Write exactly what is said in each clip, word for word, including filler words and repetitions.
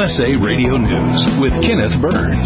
U S A Radio News with Kenneth Burns.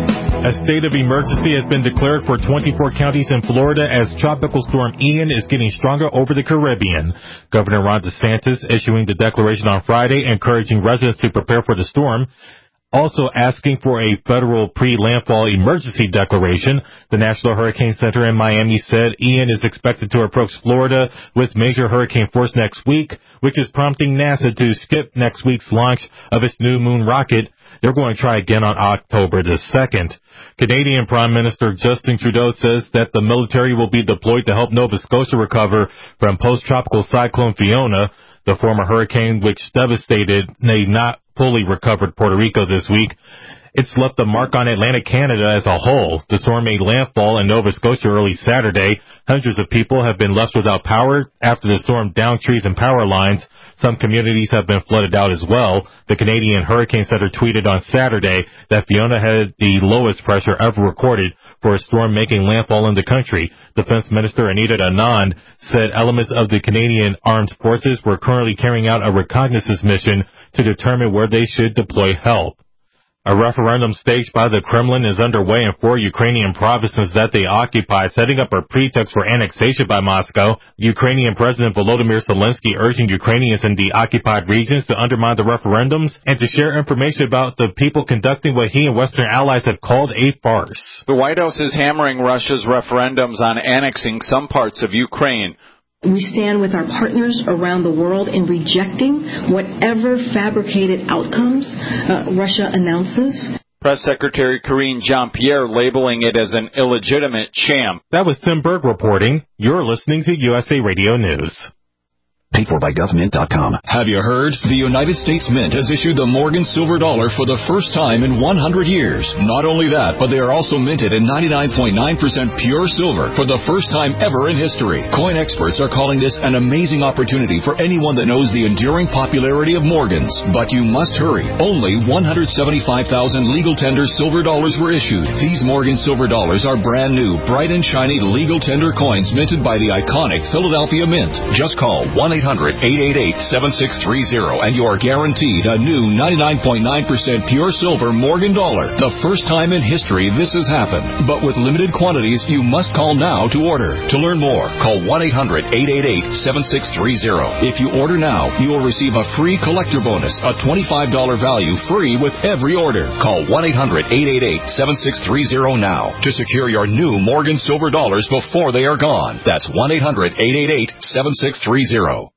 A state of emergency has been declared for twenty-four counties in Florida as Tropical Storm Ian is getting stronger over the Caribbean. Governor Ron DeSantis issuing the declaration on Friday, encouraging residents to prepare for the storm, also asking for a federal pre-landfall emergency declaration. The National Hurricane Center in Miami said Ian is expected to approach Florida with major hurricane force next week, which is prompting NASA to skip next week's launch of its new moon rocket. They're going to try again on October the second. Canadian Prime Minister Justin Trudeau says that the military will be deployed to help Nova Scotia recover from post-tropical cyclone Fiona, the former hurricane which devastated a not fully recovered Puerto Rico this week. It's left a mark on Atlantic Canada as a whole. The storm made landfall in Nova Scotia early Saturday. Hundreds of people have been left without power after the storm downed trees and power lines. Some communities have been flooded out as well. The Canadian Hurricane Center tweeted on Saturday that Fiona had the lowest pressure ever recorded for a storm making landfall in the country. Defense Minister Anita Anand said elements of the Canadian Armed Forces were currently carrying out a reconnaissance mission to determine where they should deploy help. A referendum staged by the Kremlin is underway in four Ukrainian provinces that they occupy, setting up a pretext for annexation by Moscow. Ukrainian President Volodymyr Zelensky urging Ukrainians in the occupied regions to undermine the referendums and to share information about the people conducting what he and Western allies have called a farce. The White House is hammering Russia's referendums on annexing some parts of Ukraine. We stand with our partners around the world in rejecting whatever fabricated outcomes uh, Russia announces. Press Secretary Karine Jean-Pierre labeling it as an illegitimate sham. That was Tim Berg reporting. You're listening to U S A Radio News. Paid for by government dot com. Have you heard? The United States Mint has issued the Morgan Silver Dollar for the first time in one hundred years. Not only that, but they are also minted in ninety-nine point nine percent pure silver for the first time ever in history. Coin experts are calling this an amazing opportunity for anyone that knows the enduring popularity of Morgans. But you must hurry. Only one hundred seventy-five thousand legal tender silver dollars were issued. These Morgan Silver Dollars are brand new, bright and shiny legal tender coins minted by the iconic Philadelphia Mint. Just call one eight hundred eight eight eight seven six three zero and you are guaranteed a new ninety-nine point nine percent pure silver Morgan dollar. The first time in history this has happened. But with limited quantities, you must call now to order. To learn more, call one eight hundred eight eight eight seven six three zero. If you order now, you will receive a free collector bonus, a twenty-five dollars value free with every order. Call one eight hundred eight eight eight seven six three zero now to secure your new Morgan Silver Dollars before they are gone. That's one eight hundred eight eight eight seven six three zero.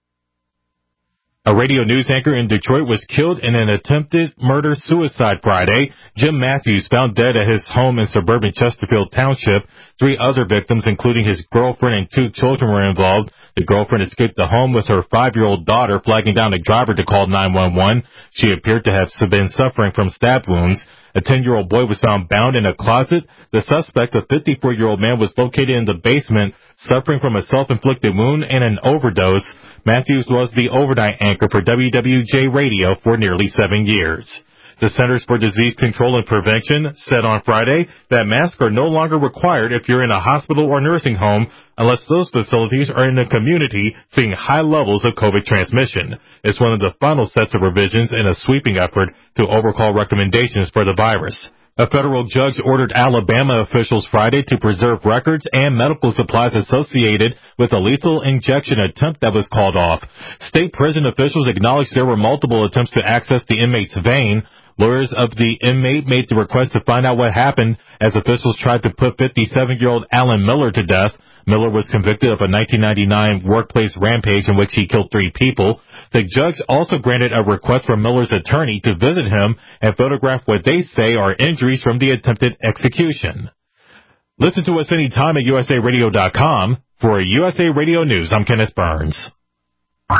A radio news anchor in Detroit was killed in an attempted murder-suicide Friday. Jim Matthews found dead at his home in suburban Chesterfield Township. Three other victims, including his girlfriend and two children, were involved. The girlfriend escaped the home with her five-year-old daughter, flagging down a driver to call nine one one. She appeared to have been suffering from stab wounds. A ten-year-old boy was found bound in a closet. The suspect, a fifty-four-year-old man, was located in the basement, suffering from a self-inflicted wound and an overdose. Matthews was the overnight anchor for W W J Radio for nearly seven years. The Centers for Disease Control and Prevention said on Friday that masks are no longer required if you're in a hospital or nursing home unless those facilities are in a community seeing high levels of COVID transmission. It's one of the final sets of revisions in a sweeping effort to overhaul recommendations for the virus. A federal judge ordered Alabama officials Friday to preserve records and medical supplies associated with a lethal injection attempt that was called off. State prison officials acknowledged there were multiple attempts to access the inmate's vein. Lawyers of the inmate made the request to find out what happened as officials tried to put fifty-seven-year-old Alan Miller to death. Miller was convicted of a nineteen ninety-nine workplace rampage in which he killed three people. The judge also granted a request from Miller's attorney to visit him and photograph what they say are injuries from the attempted execution. Listen to us anytime at U S A radio dot com. For U S A Radio News, I'm Kenneth Burns. Oh,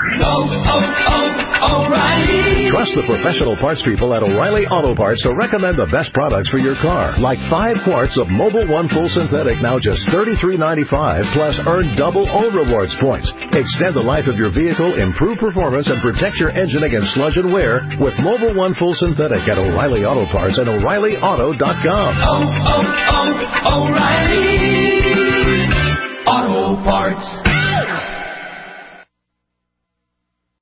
oh, oh, O'Reilly. Trust the professional parts people at O'Reilly Auto Parts to recommend the best products for your car. Like five quarts of Mobil One Full Synthetic, now just thirty-three ninety-five, plus earn double O Rewards points. Extend the life of your vehicle, improve performance, and protect your engine against sludge and wear with Mobil One Full Synthetic at O'Reilly Auto Parts and O'Reilly Auto dot com. Oh, oh, oh, O'Reilly Auto Parts.